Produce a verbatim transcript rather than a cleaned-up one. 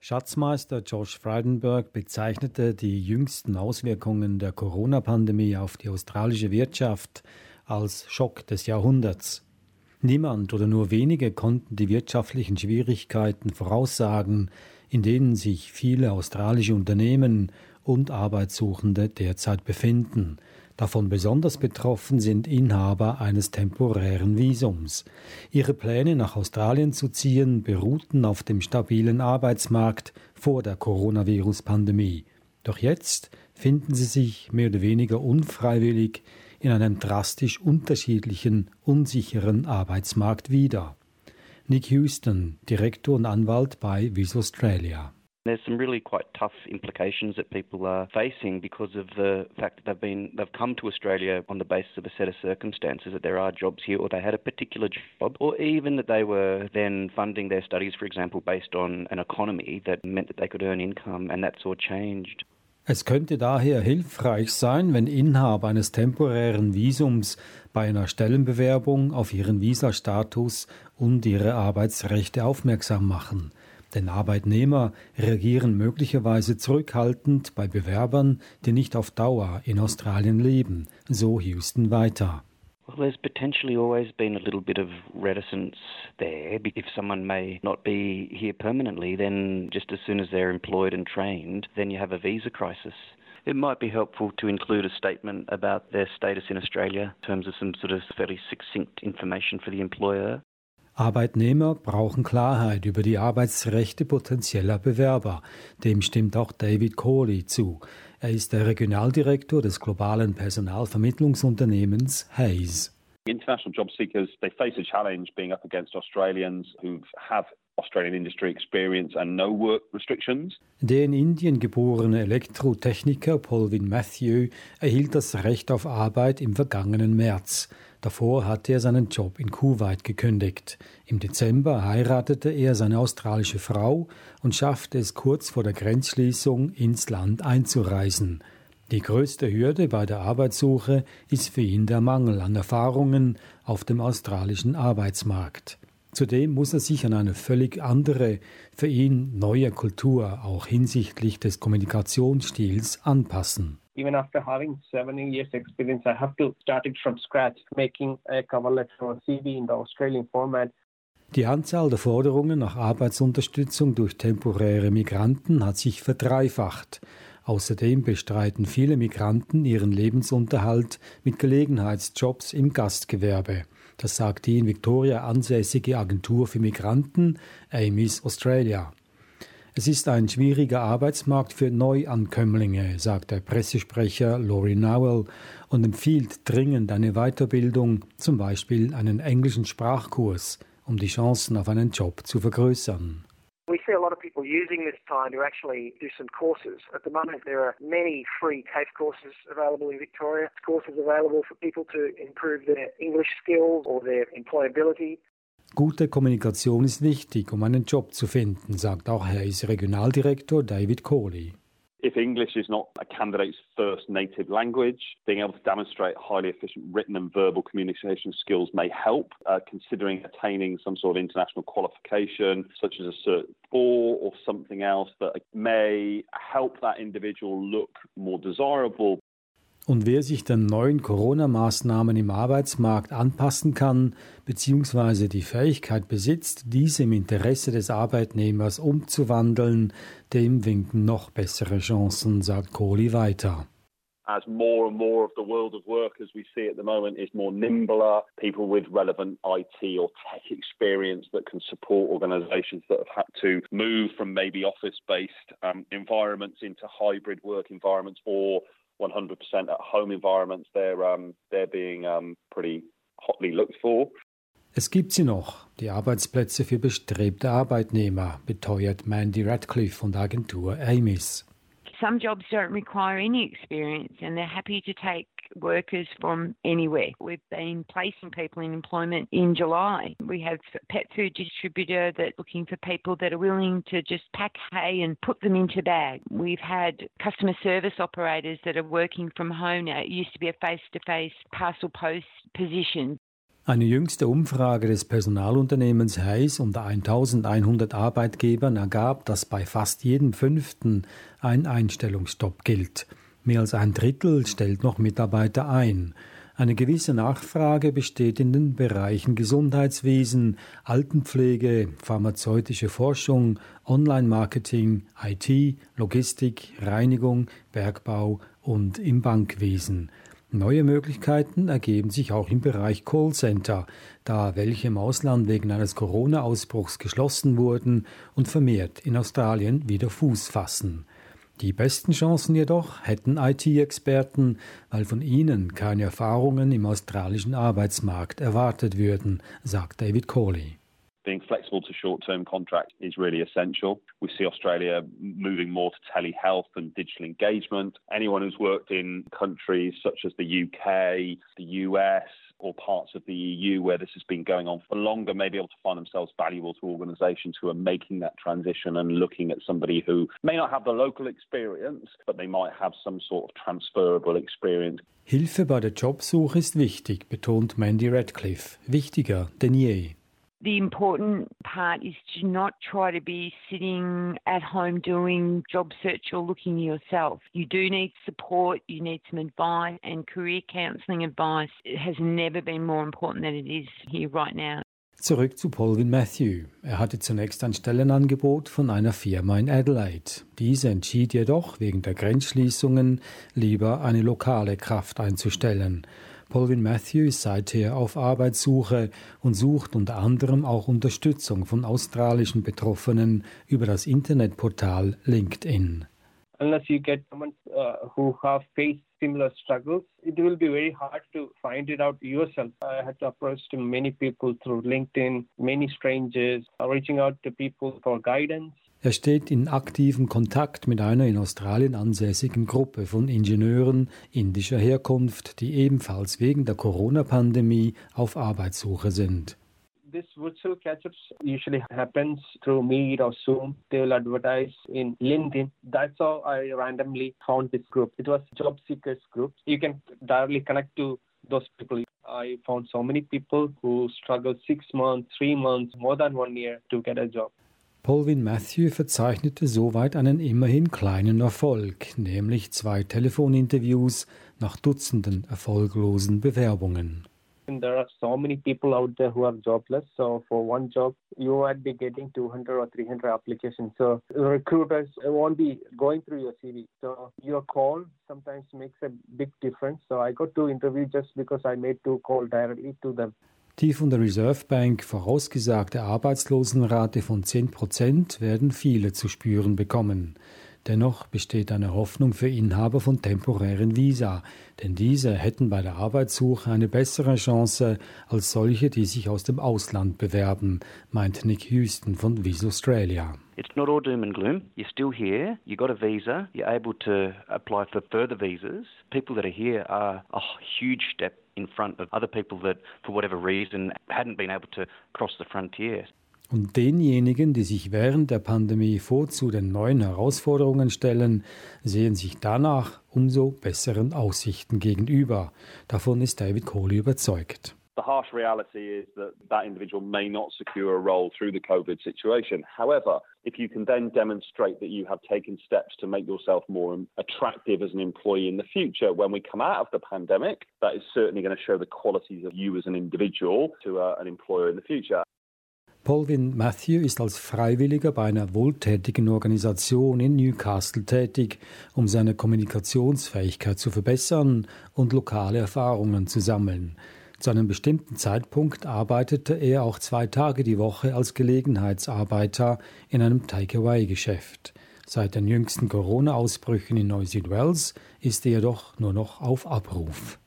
Schatzmeister Josh Frydenberg bezeichnete die jüngsten Auswirkungen der Corona-Pandemie auf die australische Wirtschaft als Schock des Jahrhunderts. Niemand oder nur wenige konnten die wirtschaftlichen Schwierigkeiten voraussagen, in denen sich viele australische Unternehmen und Arbeitssuchende derzeit befinden. Davon besonders betroffen sind Inhaber eines temporären Visums. Ihre Pläne, nach Australien zu ziehen, beruhten auf dem stabilen Arbeitsmarkt vor der Coronavirus-Pandemie. Doch jetzt finden sie sich mehr oder weniger unfreiwillig in einem drastisch unterschiedlichen, unsicheren Arbeitsmarkt wieder. Nick Houston, Direktor und Anwalt bei Vis Australia. There's some really quite tough implications that people are facing because of the fact that they've been they've come to Australia on the basis of a set of circumstances, that there are jobs here or they had a particular job, or even that they were then funding their studies, for example, based on an economy that meant that they could earn income, and that's all changed. Es könnte daher hilfreich sein, wenn Inhaber eines temporären Visums bei einer Stellenbewerbung auf ihren Visastatus und ihre Arbeitsrechte aufmerksam machen. Denn Arbeitnehmer reagieren möglicherweise zurückhaltend bei Bewerbern, die nicht auf Dauer in Australien leben, so Houston weiter. Well, there's potentially always been a little bit of reticence there. If someone may not be here permanently, then just as soon as they're employed and trained, then you have a visa crisis. It might be helpful to include a statement about their status in Australia in terms of some sort of fairly succinct information for the employer. Arbeitnehmer brauchen Klarheit über die Arbeitsrechte potenzieller Bewerber. Dem stimmt auch David Cawley zu. Er ist der Regionaldirektor des globalen Personalvermittlungsunternehmens Hays. International job seekers, they face a challenge being up against Australians who have Australian industry experience and no work restrictions. Der in Indien geborene Elektrotechniker Polvin Matthew erhielt das Recht auf Arbeit im vergangenen März. Davor hatte er seinen Job in Kuwait gekündigt. Im Dezember heiratete er seine australische Frau und schaffte es kurz vor der Grenzschließung ins Land einzureisen. Die größte Hürde bei der Arbeitssuche ist für ihn der Mangel an Erfahrungen auf dem australischen Arbeitsmarkt. Zudem muss er sich an eine völlig andere, für ihn neue Kultur, auch hinsichtlich des Kommunikationsstils, anpassen. Even after having seven years experience, I have to start it from scratch, making a cover letter or C V in the Australian format. Die Anzahl der Forderungen nach Arbeitsunterstützung durch temporäre Migranten hat sich verdreifacht. Außerdem bestreiten viele Migranten ihren Lebensunterhalt mit Gelegenheitsjobs im Gastgewerbe. Das sagt die in Victoria ansässige Agentur für Migranten, Amis Australia. Es ist ein schwieriger Arbeitsmarkt für Neuankömmlinge, sagt der Pressesprecher Laurie Nowell und empfiehlt dringend eine Weiterbildung, zum Beispiel einen englischen Sprachkurs, um die Chancen auf einen Job zu vergrößern. We see a lot of people using this time to actually do some courses. At the moment there are many free TAFE courses available in Victoria, courses available for people to improve their English skills or their employability. Gute Kommunikation ist wichtig, um einen Job zu finden, sagt auch Hays Regionaldirektor David Cawley. If English is not a candidate's first native language, being able to demonstrate highly efficient written and verbal communication skills may help, uh, considering attaining some sort of international qualification, such as a Cert four or something else that may help that individual look more desirable. Und wer sich den neuen Corona-Maßnahmen im Arbeitsmarkt anpassen kann, beziehungsweise die Fähigkeit besitzt, diese im Interesse des Arbeitnehmers umzuwandeln, dem winken noch bessere Chancen, sagt Cawley weiter. As more and more of the world of work, as we see at the moment, is more nimbler, people with relevant I T or tech experience that can support organisations that have had to move from maybe office-based um, environments into hybrid work environments or one hundred percent at home environments, they're, um, they're being um, pretty hotly looked for. Es gibt sie noch, die Arbeitsplätze für bestrebte Arbeitnehmer, beteuert Mandy Radcliffe von der Agentur Amis. Some jobs don't require any experience and they're happy to take workers from anywhere. We've been placing people in employment in July. We have a pet food distributor that's looking for people that are willing to just pack hay and put them into bags. We've had customer service operators that are working from home now. It used to be a face-to-face parcel post position. Eine jüngste Umfrage des Personalunternehmens Hays unter eintausendeinhundert Arbeitgebern ergab, dass bei fast jedem Fünften ein Einstellungsstopp gilt. Mehr als ein Drittel stellt noch Mitarbeiter ein. Eine gewisse Nachfrage besteht in den Bereichen Gesundheitswesen, Altenpflege, pharmazeutische Forschung, Online-Marketing, I T, Logistik, Reinigung, Bergbau und im Bankwesen. Neue Möglichkeiten ergeben sich auch im Bereich Callcenter, da welche im Ausland wegen eines Corona-Ausbruchs geschlossen wurden und vermehrt in Australien wieder Fuß fassen. Die besten Chancen jedoch hätten I T-Experten, weil von ihnen keine Erfahrungen im australischen Arbeitsmarkt erwartet würden, sagt David Cawley. Being flexible to short-term contracts is really essential. We see Australia moving more to telehealth and digital engagement. Anyone who's worked in countries such as the U K, the U S, or parts of the E U where this has been going on for longer may be able to find themselves valuable to organisations who are making that transition and looking at somebody who may not have the local experience, but they might have some sort of transferable experience. Hilfe bei der Jobsuche ist wichtig, betont Mandy Radcliffe. Wichtiger denn je. The important part is to not try to be sitting at home doing job search or looking yourself. You do need support, you need some advice, and career counselling advice has never been more important than it is here right now. Zurück zu Polvin Matthew. Er hatte zunächst ein Stellenangebot von einer Firma in Adelaide. Diese entschied jedoch, wegen der Grenzschließungen lieber eine lokale Kraft einzustellen. Polvin Matthew ist seither auf Arbeitssuche und sucht unter anderem auch Unterstützung von australischen Betroffenen über das Internetportal LinkedIn. Unless you get someone uh, who have faced similar struggles, it will be very hard to find it out yourself. I had to approach many people through LinkedIn, many strangers, reaching out to people for guidance. Er steht in aktivem Kontakt mit einer in Australien ansässigen Gruppe von Ingenieuren indischer Herkunft, die ebenfalls wegen der Corona-Pandemie auf Arbeitssuche sind. This virtual catch-ups usually happens through Meet or Zoom. They will advertise in LinkedIn. That's how I randomly found this group. It was job seekers group. You can directly connect to those people. I found so many people who struggled six months, three months, more than one year to get a job. Polvin Matthew verzeichnete soweit einen immerhin kleinen Erfolg, nämlich zwei Telefoninterviews nach Dutzenden erfolglosen Bewerbungen. And there are so many people out there who are jobless. So for one job, you might be getting two hundred or three hundred applications. So recruiters won't be going through your C V. So your call sometimes makes a big difference. So I got two interviews just because I made two calls directly to them. Die von der Reserve Bank vorausgesagte Arbeitslosenrate von zehn Prozent werden viele zu spüren bekommen. Dennoch besteht eine Hoffnung für Inhaber von temporären Visa, denn diese hätten bei der Arbeitssuche eine bessere Chance als solche, die sich aus dem Ausland bewerben, meint Nick Houston von Visa Australia. It's not all doom and gloom. You're still here. You got a visa. You're able to apply for further visas. People that are here are a huge step in front of other people that, for whatever reason, hadn't been able to cross the frontier. Und denjenigen, die sich während der Pandemie vorzu den neuen Herausforderungen stellen, sehen sich danach umso besseren Aussichten gegenüber. Davon ist David Cawley überzeugt. The harsh reality is that that individual may not secure a role through the COVID situation. However, if you can then demonstrate that you have taken steps to make yourself more attractive as an employee in the future, when we come out of the pandemic, that is certainly going to show the qualities of you as an individual to uh, an employer in the future. Polvin Matthew ist als Freiwilliger bei einer wohltätigen Organisation in Newcastle tätig, um seine Kommunikationsfähigkeit zu verbessern und lokale Erfahrungen zu sammeln. Zu einem bestimmten Zeitpunkt arbeitete er auch zwei Tage die Woche als Gelegenheitsarbeiter in einem Takeaway-Geschäft. Seit den jüngsten Corona-Ausbrüchen in New South Wales ist er jedoch nur noch auf Abruf.